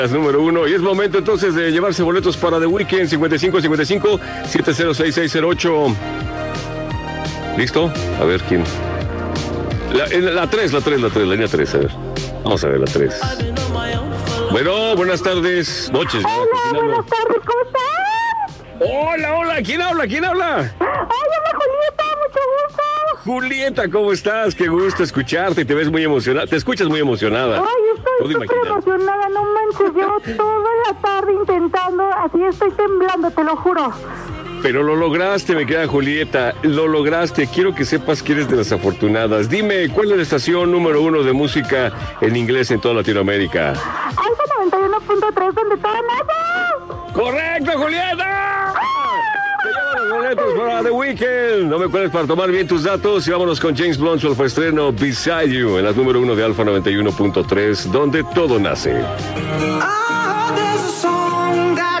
Número 1, y es momento entonces de llevarse boletos para The Weeknd. 5555-706608. ¿Listo? A ver quién. La 3, línea 3, a ver. Vamos a ver la 3. Bueno, buenas tardes, noches. Hola, buenas tardes, ¿cómo estás? Hola, ¿quién habla? Hola, Julieta, mucho gusto. Julieta, ¿cómo estás? Qué gusto escucharte, te ves muy emocionada, te escuchas muy emocionada. Ay, estoy súper emocionada, no manches, llevo toda la tarde intentando, así estoy temblando, te lo juro. Pero lo lograste, me queda Julieta, lo lograste. Quiero que sepas que eres de las afortunadas. Dime, ¿cuál es la estación número 1 de música en inglés en toda Latinoamérica? Alfa 91.3, donde todo nada. ¡Correcto, Julieta! Te llevan los boletos para The Weeknd. No me cuelgues para tomar bien tus datos y vámonos con James Blunt, su alfaestreno Beside You, en la número 1 de Alfa 91.3, donde todo nace.